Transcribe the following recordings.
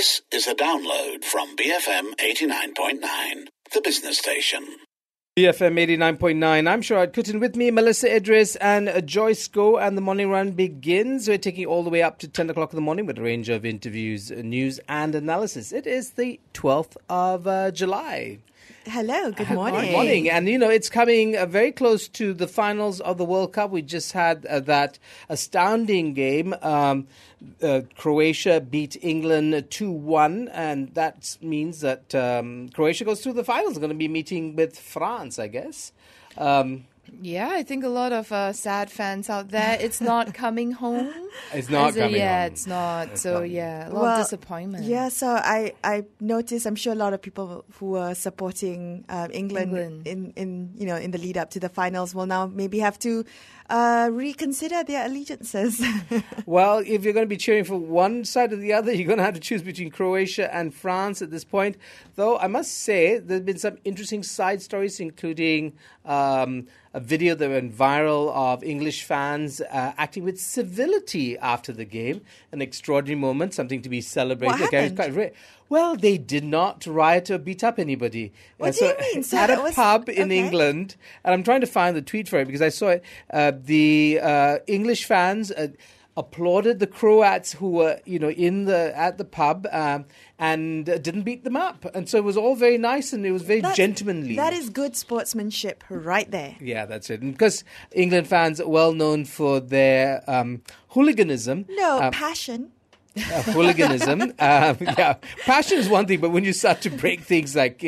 This is a download from BFM 89.9, the business station. BFM 89.9. I'm Sharad Kuttan. With me, Melissa Idris and Joyce Go. And the morning run begins. We're taking all the way up to 10 o'clock in the morning with a range of interviews, news and analysis. It is the 12th of July. Hello, good morning. Good morning. And, you know, it's coming very close to the finals of the World Cup. We just had that astounding game. Croatia beat England 2-1, and that means that Croatia goes through the finals. They're going to be meeting with France, I guess. Yeah, I think a lot of sad fans out there. It's not coming home. It's not coming home. Yeah, it's not. So, yeah, a lot of disappointment. Yeah, so I noticed, I'm sure a lot of people who were supporting England in the lead up to the finals will now maybe have to reconsider their allegiances. Well, if you're going to be cheering for one side or the other, you're going to have to choose between Croatia and France at this point. Though I must say, there's been some interesting side stories, including a video that went viral of English fans acting with civility after the game. An extraordinary moment, something to be celebrated. What happened? Well, they did not riot or beat up anybody. What do you mean? So at a pub in England, and I'm trying to find the tweet for it because I saw it, the English fans applauded the Croats who were, at the pub and didn't beat them up. And so it was all very nice and it was very gentlemanly. That is good sportsmanship right there. Yeah, that's it. And because England fans are well known for their hooliganism. Passion. Hooliganism. Passion is one thing, but when you start to break things like,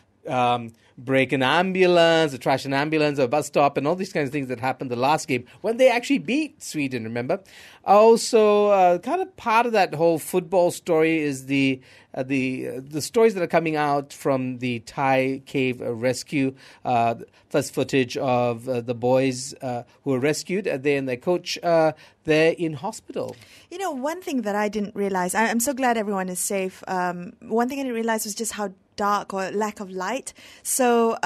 break an ambulance, or trash an ambulance, or a bus stop, and all these kinds of things that happened the last game when they actually beat Sweden, remember? Also, kind of part of that whole football story is the stories that are coming out from the Thai cave rescue. First footage of the boys who were rescued, they and their coach, they're in hospital. You know, one thing that I didn't realize, I'm so glad everyone is safe. One thing I didn't realize was just how dark or lack of light. So,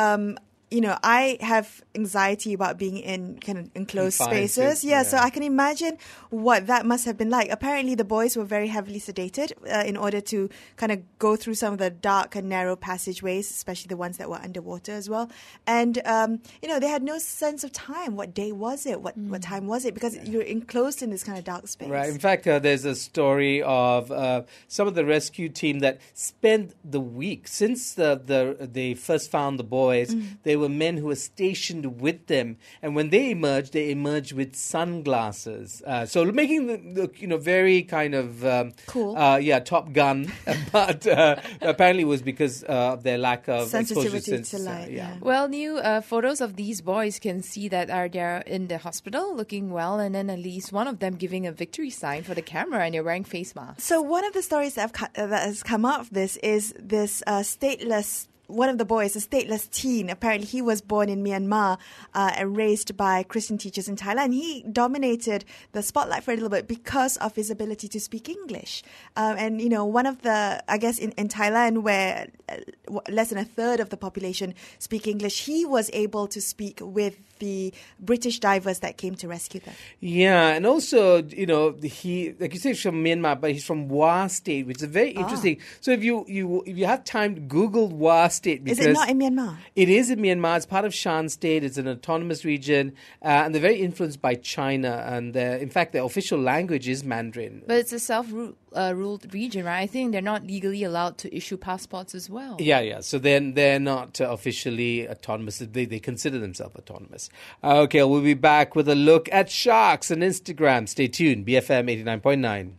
I have anxiety about being in kind of enclosed spaces. Yeah, so I can imagine what that must have been like. Apparently, the boys were very heavily sedated in order to kind of go through some of the dark and narrow passageways, especially the ones that were underwater as well. And, they had no sense of time. What day was it? What time was it? Because you're enclosed in this kind of dark space. Right. In fact, there's a story of some of the rescue team that spent the week since they first found the boys. They were men who were stationed with them, and when they emerged with sunglasses. So making them look, very kind of cool. Top Gun, but apparently it was because of their lack of sensitivity to light. Well, new photos of these boys can see that they're in the hospital, looking well, and then at least one of them giving a victory sign for the camera, and they're wearing face masks. So one of the stories that has come out of this is this stateless. One of the boys, a stateless teen, apparently he was born in Myanmar and raised by Christian teachers in Thailand. He dominated the spotlight for a little bit because of his ability to speak English. One of the, I guess in Thailand where less than a third of the population speak English, he was able to speak with the British divers that came to rescue them. Yeah, and also, he, like you say, he's from Myanmar, but he's from Wa State, which is very interesting. So if you have time, Google Wa State. Is it not in Myanmar? It is in Myanmar. It's part of Shan State. It's an autonomous region, and they're very influenced by China. And in fact, their official language is Mandarin. But it's a self-ruled region, right? I think they're not legally allowed to issue passports as well. Yeah. So then they're not officially autonomous. They consider themselves autonomous. Okay, we'll be back with a look at sharks on Instagram. Stay tuned. BFM 89.9.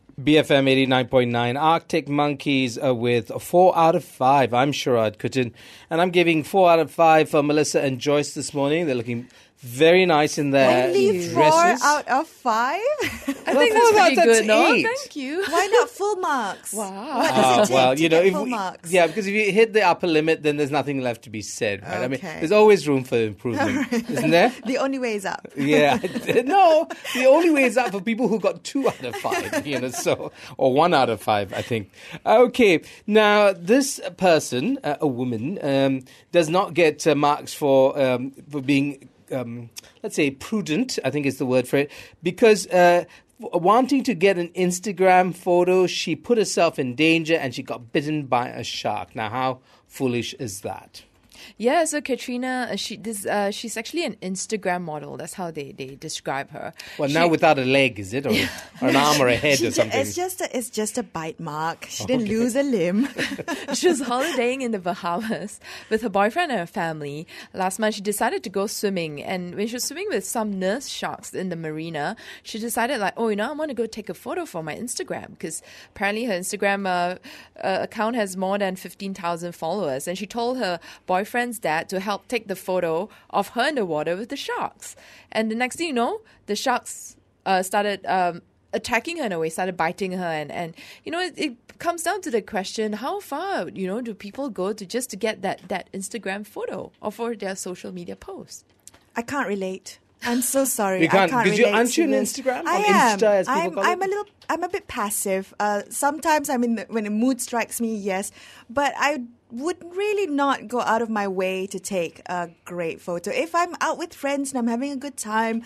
BFM 89.9. Arctic Monkeys with 4 out of 5. I'm Sharad Kuttan, and I'm giving 4 out of 5 for Melissa and Joyce this morning. They're looking very nice in their Only 4 dresses. out of 5? I think that's pretty good, no? Thank you. Why not full marks? Wow. What does it take to get full marks? Yeah, because if you hit the upper limit, then there's nothing left to be said, right? Okay. I mean, there's always room for improvement, isn't there? The only way is up. Yeah. No, the only way is up for people who got 2 out of 5, or 1 out of 5, I think. Okay, now this person, a woman, does not get marks for being let's say prudent, I think is the word for it, because wanting to get an Instagram photo, she put herself in danger and she got bitten by a shark. Now, how foolish is that? Yeah, so Katrina, she's actually an Instagram model. That's how they describe her. Well, now without a leg, is it? Or an arm or a head or something? It's just a bite mark. She didn't lose a limb. She was holidaying in the Bahamas with her boyfriend and her family. Last month, she decided to go swimming. And when she was swimming with some nurse sharks in the marina, she decided I want to go take a photo for my Instagram, because apparently her Instagram account has more than 15,000 followers. And she told her boyfriend's dad to help take the photo of her in the water with the sharks. And the next thing you know, the sharks started attacking her in a way, started biting her. And it comes down to the question, how far, do people go to get that Instagram photo or for their social media post? I can't relate. I'm so sorry. You can't. I can't relate. Aren't you on this. Instagram? I on am. Insta, as people call it? I'm a bit passive. Sometimes when a mood strikes me, yes. But I would really not go out of my way to take a great photo. If I'm out with friends and I'm having a good time,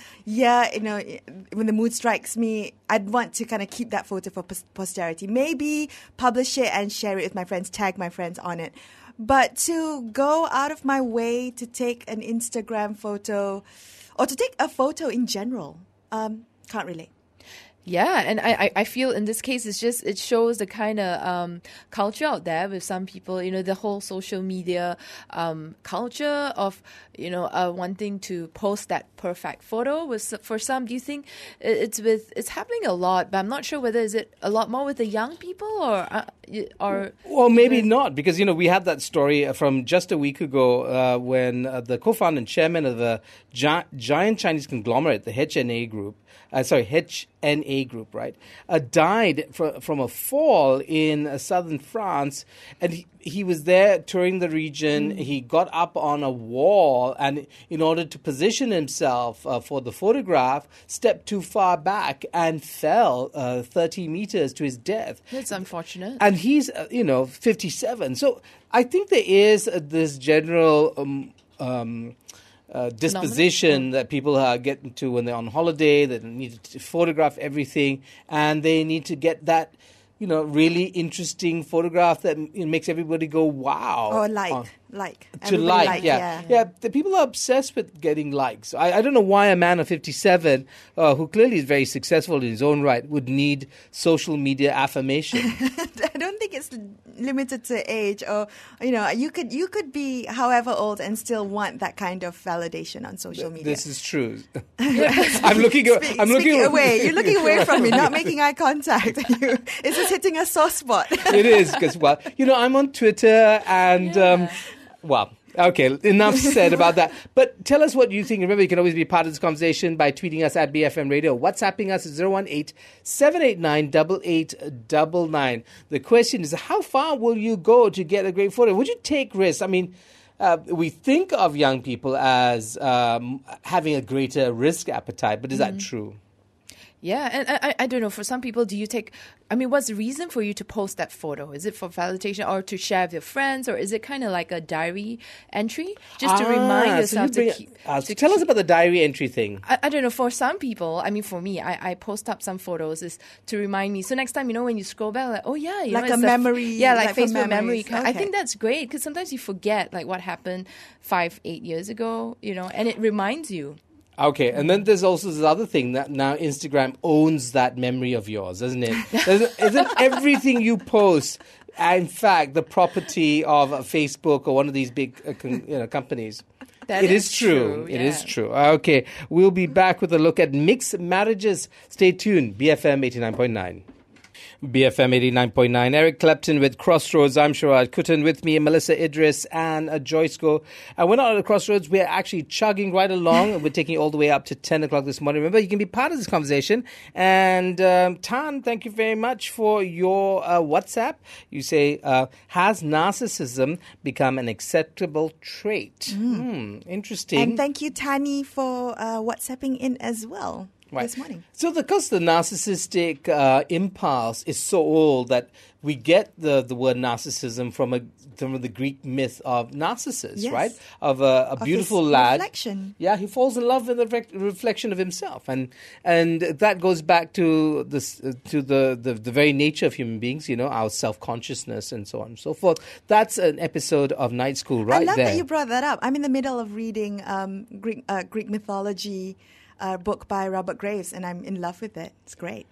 when the mood strikes me, I'd want to kind of keep that photo for posterity. Maybe publish it and share it with my friends, tag my friends on it. But to go out of my way to take an Instagram photo or to take a photo in general, can't relate. Yeah, and I feel in this case it shows the kind of culture out there with some people, the whole social media culture of, wanting to post that perfect photo. For some, do you think it's happening a lot, but I'm not sure whether is it a lot more with the young people or well, maybe not, because we had that story from just a week ago when the co-founder and chairman of the giant Chinese conglomerate, the HNA Group, right, died from a fall in southern France, and he was there touring the region. He got up on a wall, and in order to position himself for the photograph, stepped too far back and fell 30 meters to his death. That's unfortunate. And he's 57. So I think there is this general disposition that people get into when they're on holiday. They need to photograph everything, and they need to get that really interesting photograph that makes everybody go wow. Or Yeah. The people are obsessed with getting likes. I don't know why a man of 57 who clearly is very successful in his own right would need social media affirmation. I don't think it's limited to age, or you could be however old and still want that kind of validation on social media. This is true. I'm looking away. You're looking away from me, not making eye contact. Is this hitting a soft spot? It is, because I'm on Twitter and okay, enough said about that. But tell us what you think. Remember, you can always be part of this conversation by tweeting us at BFM Radio. WhatsApping us at 018-789-8899. The question is, how far will you go to get a great photo? Would you take risks? I mean, we think of young people as having a greater risk appetite, but is that true? Yeah, and I don't know, for some people, what's the reason for you to post that photo? Is it for validation or to share with your friends, or is it kind of like a diary entry? Just to remind yourself tell us about the diary entry thing. I don't know, for some people, for me, I post up some photos is to remind me. So next time, when you scroll back, like a memory. Like Facebook memory. Okay. I think that's great, because sometimes you forget what happened 5-8 years ago, and it reminds you. Okay, and then there's also this other thing that now Instagram owns that memory of yours, doesn't it? Isn't everything you post, in fact, the property of Facebook or one of these big companies? It is true. It is true. Okay, we'll be back with a look at mixed marriages. Stay tuned. BFM 89.9. BFM 89.9. Eric Clapton with Crossroads. I'm Sharad Kuttan. With me, Melissa Idris and Joyce Go. And we're not at the Crossroads. We're actually chugging right along. We're taking all the way up to 10 o'clock this morning. Remember, you can be part of this conversation. And Tan, thank you very much for your WhatsApp. You say, has narcissism become an acceptable trait? Interesting. And thank you, Tani, for WhatsApping in as well. this morning. So, because the narcissistic impulse is so old that we get the word narcissism from the Greek myth of Narcissus, Yes. right? Of a beautiful his lad. reflection. Yeah, he falls in love with the reflection of himself, and that goes back to the very nature of human beings. Our self-consciousness and so on and so forth. That's an episode of Night School right I love there. that you brought that up. I'm in the middle of reading Greek mythology book by Robert Graves, and I'm in love with it. It's great.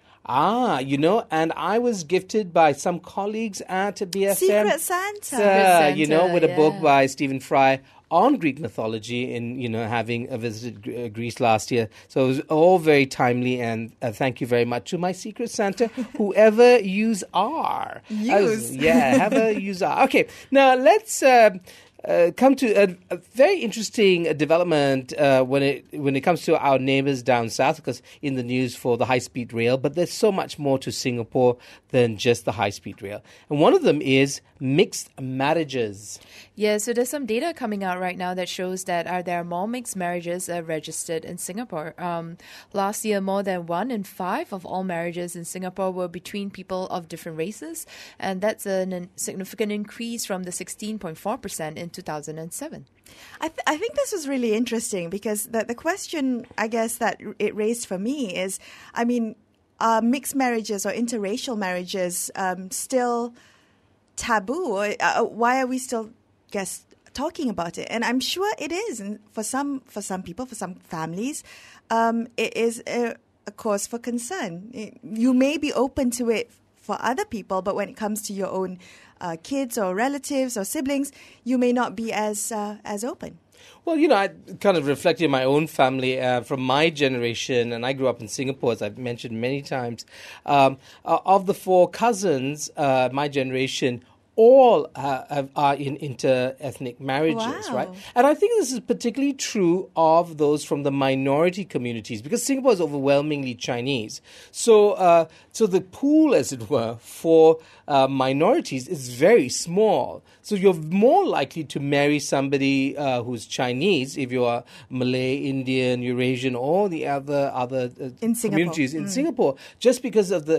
And I was gifted by some colleagues at BFM. Secret Santa. Santa, with a book yeah. by Stephen Fry on Greek mythology in, having visited Greece last year. So it was all very timely, and thank you very much to my Secret Santa, whoever yous are. Have a yous are. Okay, now let's come to a very interesting development when it comes to our neighbours down south, because in the news for the high-speed rail, but there's so much more to Singapore than just the high-speed rail. And one of them is mixed marriages. Yeah, so there's some data coming out right now that shows that there are more mixed marriages registered in Singapore. Last year, more than 1 in 5 of all marriages in Singapore were between people of different races, and that's a significant increase from the 16.4% in 2007. I think this was really interesting because the question, I guess, that it raised for me is, mixed marriages or interracial marriages still taboo? Why are we still talking about it? And I'm sure it is. And for some people, for some families, it is a cause for concern. You may be open to it for other people, but when it comes to your own kids or relatives or siblings, you may not be as open. Well, I kind of reflected in my own family from my generation, and I grew up in Singapore, as I've mentioned many times. Of the 4 cousins, my generation, all are in inter-ethnic marriages, Wow. right? And I think this is particularly true of those from the minority communities, because Singapore is overwhelmingly Chinese. So the pool, as it were, for minorities is very small. So you're more likely to marry somebody who's Chinese if you are Malay, Indian, Eurasian, or the other In Singapore. communities in Singapore, just because of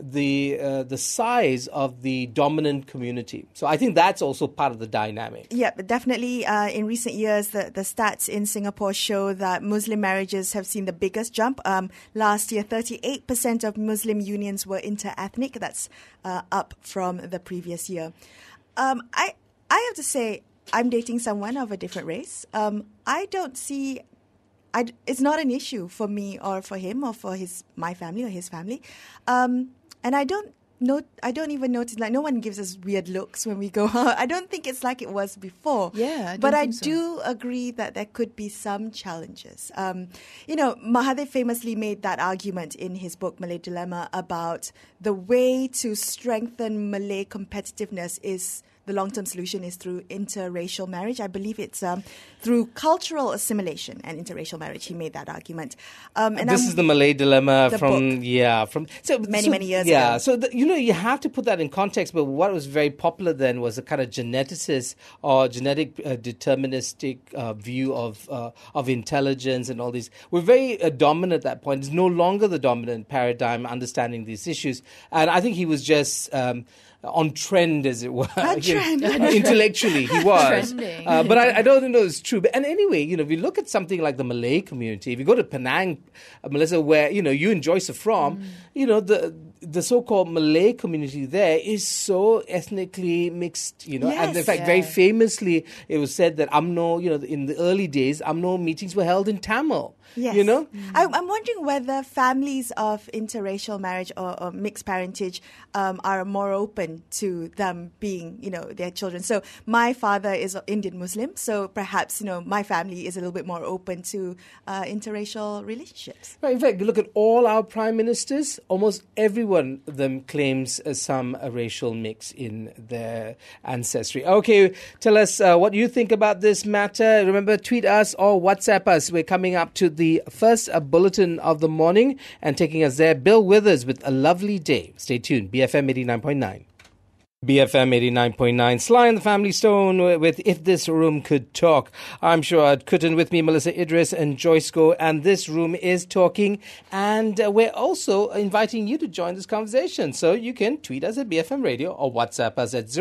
the size of the dominant community. So I think that's also part of the dynamic. Yeah, but definitely in recent years, the stats in Singapore show that Muslim marriages have seen the biggest jump. Last year, 38% of Muslim unions were inter-ethnic. That's up from the previous year. I have to say, I'm dating someone of a different race. I don't see... it's not an issue for me or for him or for my family or his family. And I don't even notice, like, no one gives us weird looks when we go out. I don't think it's like it was before. Yeah, but I think so. do agree that there could be some challenges. Mahathir famously made that argument in his book Malay Dilemma about the way to strengthen Malay competitiveness is the long-term solution is through interracial marriage. I believe it's through cultural assimilation and interracial marriage. He made that argument. This is the Malay Dilemma the from book. Many years ago. Yeah, so you have to put that in context. But what was very popular then was a kind of geneticist or genetic deterministic view of intelligence and all these. We're very dominant at that point. It's no longer the dominant paradigm understanding these issues. And I think he was just on trend, as it were. Trend. Intellectually, he was. Trending. But I don't know it's true. And anyway, if you look at something like the Malay community, if you go to Penang, Melissa, where, you and Joyce are from, the so-called Malay community there is so ethnically mixed, and in Yes. fact, very famously, it was said that UMNO, in the early days, UMNO meetings were held in Tamil. Yes. I'm wondering whether families of interracial marriage or mixed parentage are more open to them being, their children. So my father is Indian Muslim, so perhaps, my family is a little bit more open to interracial relationships. Right. In fact, look at all our prime ministers. Almost every one of them claims some racial mix in their ancestry. Okay, tell us what you think about this matter. Remember, tweet us or WhatsApp us. We're coming up to the first bulletin of the morning and taking us there. Bill Withers with A Lovely Day. Stay tuned. BFM 89.9. BFM 89.9, Sly and the Family Stone with If This Room Could Talk. I'm Shuad Kuttan, with me Melissa Idris and Joyce Go, and this room is talking, and we're also inviting you to join this conversation. So you can tweet us at BFM Radio or WhatsApp us at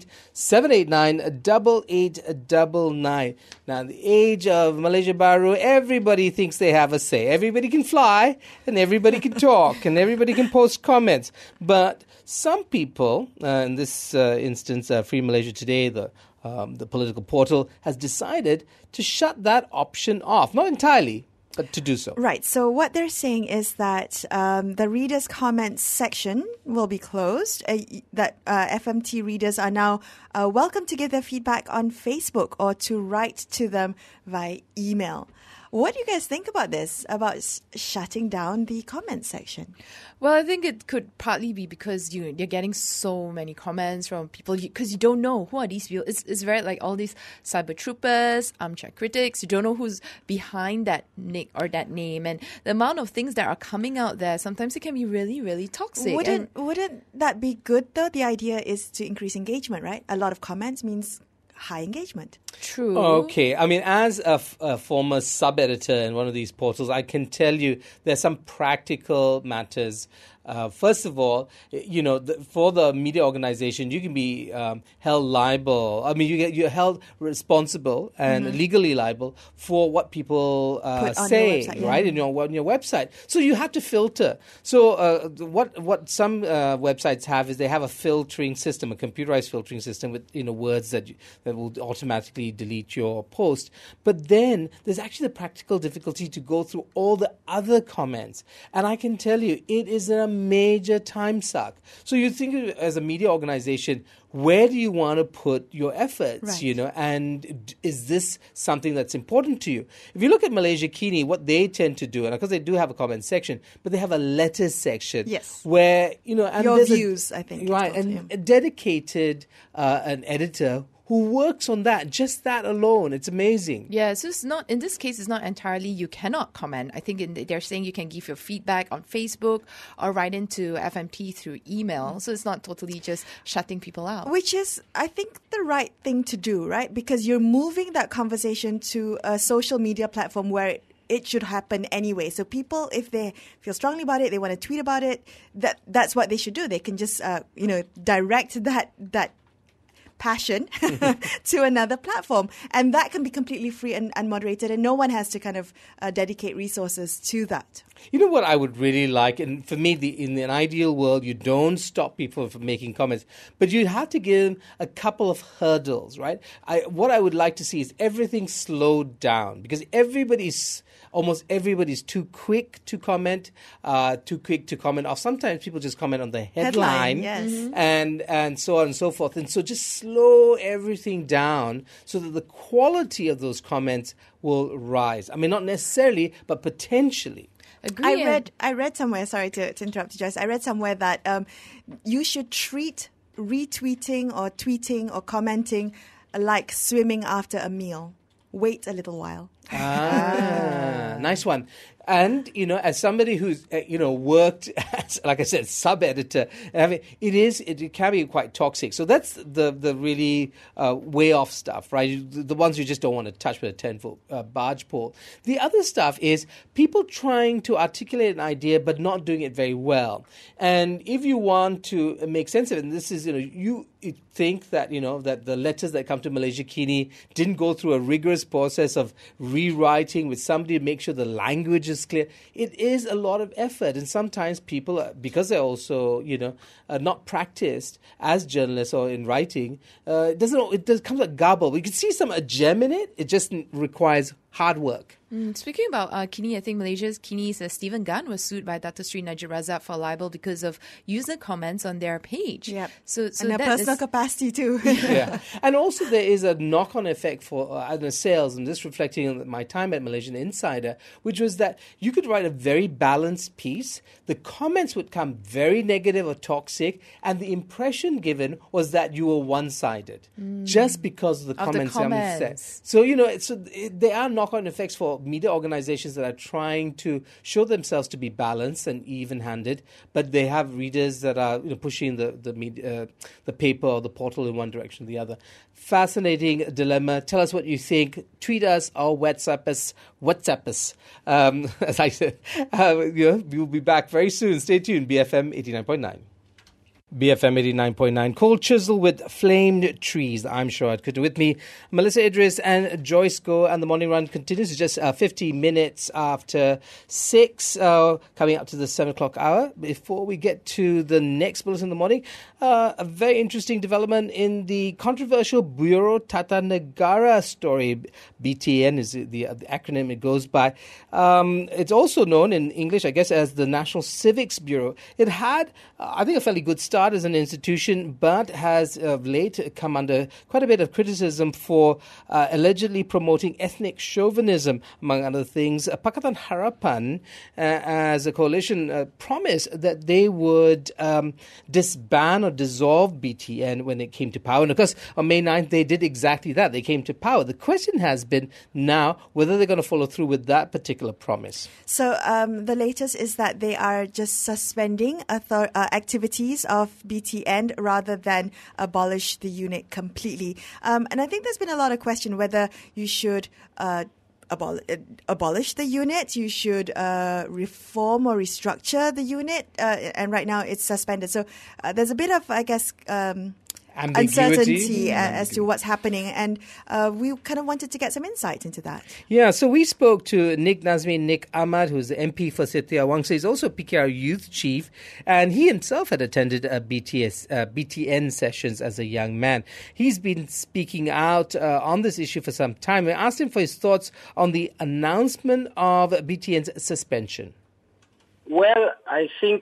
018-789-8899. Now, in the age of Malaysia Baru, everybody thinks they have a say. Everybody can fly, and everybody can talk, and everybody can post comments. But some people, in this instance, Free Malaysia Today, the political portal, has decided to shut that option off. Not entirely, but to do so. Right. So what they're saying is that the readers' comments section will be closed. That FMT readers are now welcome to give their feedback on Facebook or to write to them via email. What do you guys think about this, about shutting down the comment section? Well, I think it could partly be because you're getting so many comments from people because you don't know who are these people. It's very like all these cyber troopers, armchair critics. You don't know who's behind that nick or that name, and the amount of things that are coming out there. Sometimes it can be really, really toxic. Wouldn't that be good though? The idea is to increase engagement, right? A lot of comments means high engagement. True. Okay. I mean, as a former sub-editor in one of these portals, I can tell you there's some practical matters. First of all, for the media organization, you can be held liable. I mean, you're held responsible and legally liable for what people say, website, right, on your website. So you have to filter. So what some websites have is they have a filtering system, a computerized filtering system with words that will automatically delete your post. But then there's actually the practical difficulty to go through all the other comments, and I can tell you it is a major time suck. So you think as a media organization, where do you want to put your efforts, right. And is this something that's important to you? If you look at Malaysia Kini, what they tend to do, and because they do have a comment section, but they have a letters section. Yes. Where, and your there's views, I think. Right, and a dedicated an editor who works on that, just that alone. It's amazing. Yeah, so it's not, in this case, it's not entirely you cannot comment. I think they're saying you can give your feedback on Facebook or write into FMT through email. So it's not totally just shutting people out. Which is, I think, the right thing to do, right? Because you're moving that conversation to a social media platform where it should happen anyway. So people, if they feel strongly about it, they want to tweet about it, that's what they should do. They can just, direct that passion to another platform, and that can be completely free and moderated, and no one has to kind of dedicate resources to that. You know what I would really like, and for me, in an ideal world, you don't stop people from making comments, but you have to give them a couple of hurdles, right? What I would like to see is everything slowed down, because almost everybody's too quick to comment, or sometimes people just comment on the headline, yes. and so on and so forth. And so just slow everything down so that the quality of those comments will rise. I mean, not necessarily, but potentially. Agree. I read somewhere, sorry to interrupt you, Joyce, I read somewhere that you should treat retweeting or tweeting or commenting like swimming after a meal. Wait a little while. Nice one. And, as somebody who's, worked as, like I said, sub-editor, it can be quite toxic. So that's the really way off stuff, right? The ones you just don't want to touch with a 10-foot barge pole. The other stuff is people trying to articulate an idea but not doing it very well. And if you want to make sense of it, and this is, you think that, that the letters that come to Malaysia Kini didn't go through a rigorous process of rewriting with somebody to make sure the language is clear. It is a lot of effort, and sometimes people, because they're also, not practiced as journalists or in writing, it comes like garble. We can see some a gem in it. It just requires hard work. Speaking about Kini, I think Malaysia's Kini's Stephen Gunn was sued by Dato Sri Najib Razak for libel because of user comments on their page. Yep. So and their personal capacity too. Yeah. And also there is a knock-on effect for sales, and this reflecting on my time at Malaysian Insider, which was that you could write a very balanced piece, the comments would come very negative or toxic, and the impression given was that you were one-sided just because of the comments. comments. So, they are knock knock-on effects for media organizations that are trying to show themselves to be balanced and even-handed, but they have readers that are pushing the media, the paper or the portal in one direction or the other. Fascinating dilemma. Tell us what you think. Tweet us or WhatsApp us. As I said, we'll be back very soon. Stay tuned. BFM 89.9. BFM 89.9. Cold Chisel with Flamed Trees. I'm Shoaib Kuttu. With me, Melissa Idris and Joyce Go. And the morning run continues. It's just 50 minutes after 6, coming up to the 7 o'clock hour. Before we get to the next bulletin in the morning, a very interesting development in the controversial Bureau Tata Negara story. BTN is the acronym it goes by. It's also known in English, I guess, as the National Civics Bureau. It had, I think, a fairly good start as an institution, but has of late come under quite a bit of criticism for allegedly promoting ethnic chauvinism, among other things. Pakatan Harapan, as a coalition, promised that they would disband or dissolve BTN when it came to power. And of course, on May 9th, they did exactly that. They came to power. The question has been now whether they're going to follow through with that particular promise. So the latest is that they are just suspending activities of BTN rather than abolish the unit completely. And I think there's been a lot of question whether you should abolish the unit, you should reform or restructure the unit, and right now it's suspended. So there's a bit of, I guess, uncertainty as to what's happening, and we kind of wanted to get some insight into that. Yeah, so we spoke to Nik Nazmi, Nik Ahmad, who's the MP for Setia Wangsa. He's also PKR Youth Chief, and he himself had attended BTN sessions as a young man. He's been speaking out on this issue for some time. We asked him for his thoughts on the announcement of BTN's suspension. Well, I think,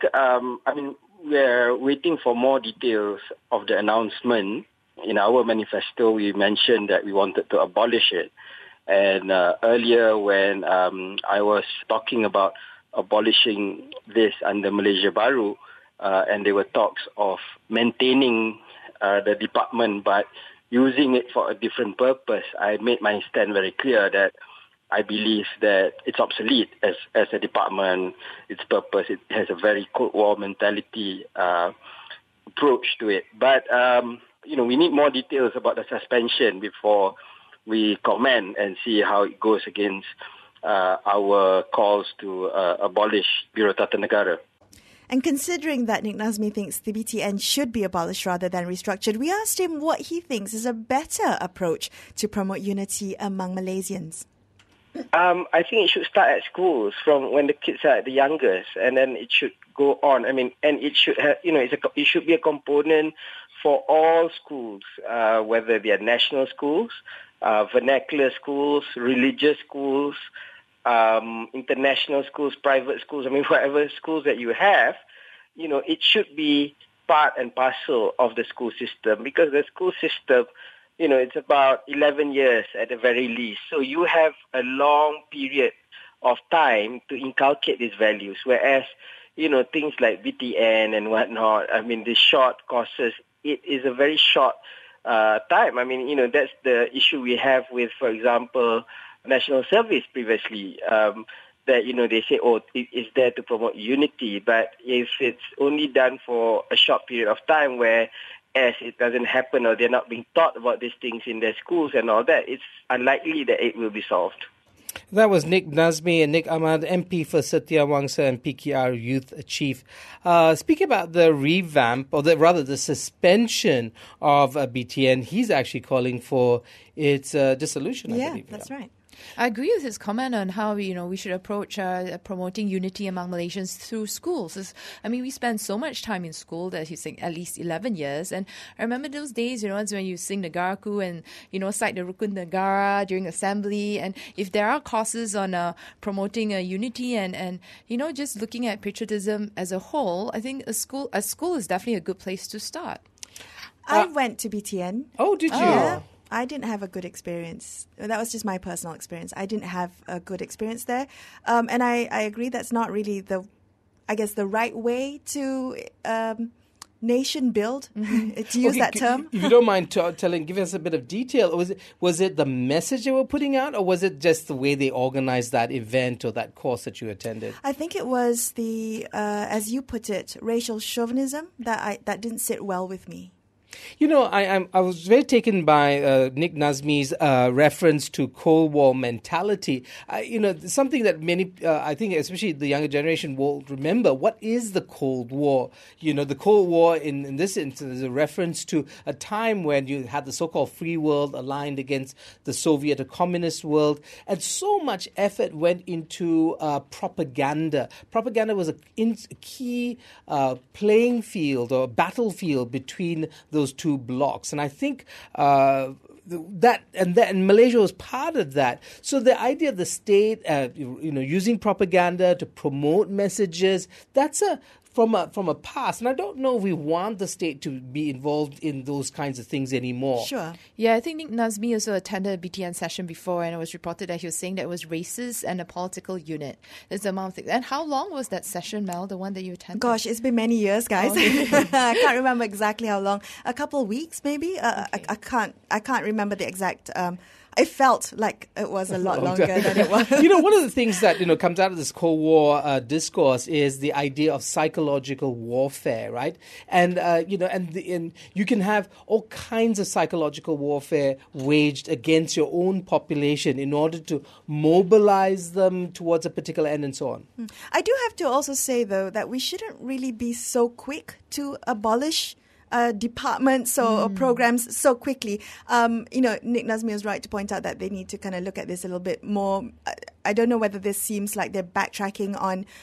we're waiting for more details of the announcement. In our manifesto, we mentioned that we wanted to abolish it. And earlier when I was talking about abolishing this under Malaysia Baru, and there were talks of maintaining the department but using it for a different purpose, I made my stand very clear that I believe that it's obsolete as a department. Its purpose, it has a very Cold War mentality approach to it. But, we need more details about the suspension before we comment and see how it goes against our calls to abolish Bureau Tata Negara. And considering that Nik Nazmi thinks the BTN should be abolished rather than restructured, we asked him what he thinks is a better approach to promote unity among Malaysians. I think it should start at schools from when the kids are the youngest, and then it should go on. And it should have, it should be a component for all schools, whether they are national schools, vernacular schools, religious schools, international schools, private schools. Whatever schools that you have, it should be part and parcel of the school system, because the school system, it's about 11 years at the very least. So you have a long period of time to inculcate these values. Whereas, things like BTN and whatnot, the short courses, it is a very short time. That's the issue we have with, for example, national service previously. That, they say, it is there to promote unity. But if it's only done for a short period of time where as it doesn't happen or they're not being taught about these things in their schools and all that, it's unlikely that it will be solved. That was Nik Nazmi and Nik Ahmad, MP for Setia Wangsa and PKR Youth Chief. Speaking about the revamp, or the suspension of BTN, he's actually calling for its dissolution, I believe. That's right. I agree with his comment on how we should approach promoting unity among Malaysians through schools. We spend so much time in school that he's saying at least 11 years. And I remember those days, it's when you sing Negaraku and, cite the Rukun Negara during assembly. And if there are courses on promoting unity and just looking at patriotism as a whole, I think a school is definitely a good place to start. I went to BTN. Oh, did you? Yeah. I didn't have a good experience. That was just my personal experience. I didn't have a good experience there. And I agree that's not really the right way to nation build, to use that term. If you don't mind give us a bit of detail. Was it the message they were putting out, or was it just the way they organized that event or that course that you attended? I think it was the, as you put it, racial chauvinism that didn't sit well with me. You know, I was very taken by Nick Nazmi's reference to Cold War mentality. Something that many, I think, especially the younger generation, will remember. What is the Cold War? You know, the Cold War in this instance is a reference to a time when you had the so-called free world aligned against the Soviet or communist world, and so much effort went into propaganda. Propaganda was a key playing field or battlefield between those two blocks, and I think and Malaysia was part of that. So the idea of the state, using propaganda to promote messages, that's from a past, and I don't know if we want the state to be involved in those kinds of things anymore. Sure. Yeah, I think Nick Nazmi also attended a BTN session before, and it was reported that he was saying that it was racist and a political unit. There's the amount of things. And how long was that session, Mel, the one that you attended? Gosh, it's been many years, guys. I can't remember exactly how long. A couple of weeks, maybe. Okay. I can't remember the exact. It felt like it was a lot longer than it was. One of the things that comes out of this Cold War discourse is the idea of psychological warfare, right? And and you can have all kinds of psychological warfare waged against your own population in order to mobilize them towards a particular end and so on. I do have to also say, though, that we shouldn't really be so quick to abolish departments or programs so quickly. Nick Nazmi was right to point out that they need to kind of look at this a little bit more. I don't know whether this seems like they're backtracking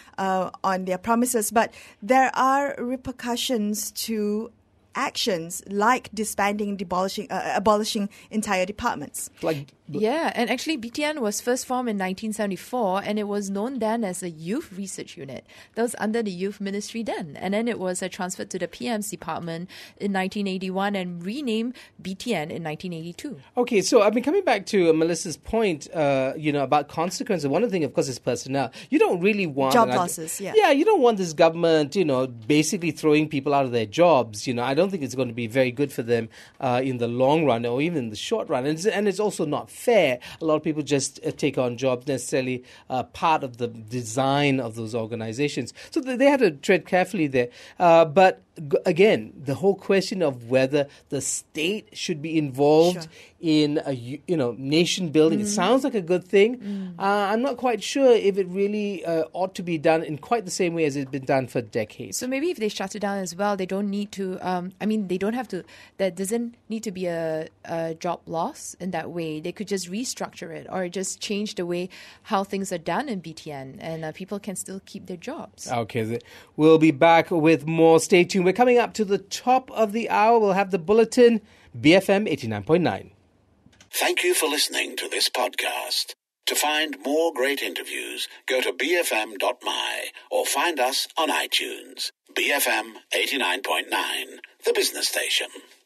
on their promises, but there are repercussions to actions like disbanding, abolishing entire departments. Yeah, and actually BTN was first formed in 1974, and it was known then as a Youth Research Unit. That was under the Youth Ministry then. And then it was transferred to the PM's department in 1981 and renamed BTN in 1982. Okay, so I've been coming back to Melissa's point, about consequences. One of the things, of course, is personnel. You don't really want... Job losses, yeah. Yeah, you don't want this government, basically throwing people out of their jobs. I don't think it's going to be very good for them in the long run or even in the short run. And it's also not fair. A lot of people just take on jobs necessarily part of the design of those organizations. So they had to tread carefully there. But again, the whole question of whether the state should be involved in nation building. It sounds like a good thing. I'm not quite sure if it really ought to be done in quite the same way as it's been done for decades. So maybe if they shut it down as well, they don't need to. They don't have to. There doesn't need to be a job loss in that way. They could just restructure it or just change the way how things are done in BTN, and people can still keep their jobs. Okay, we'll be back with more. Stay tuned. We're coming up to the top of the hour. We'll have the bulletin, BFM 89.9. Thank you for listening to this podcast. To find more great interviews, go to bfm.my or find us on iTunes. BFM 89.9, the business station.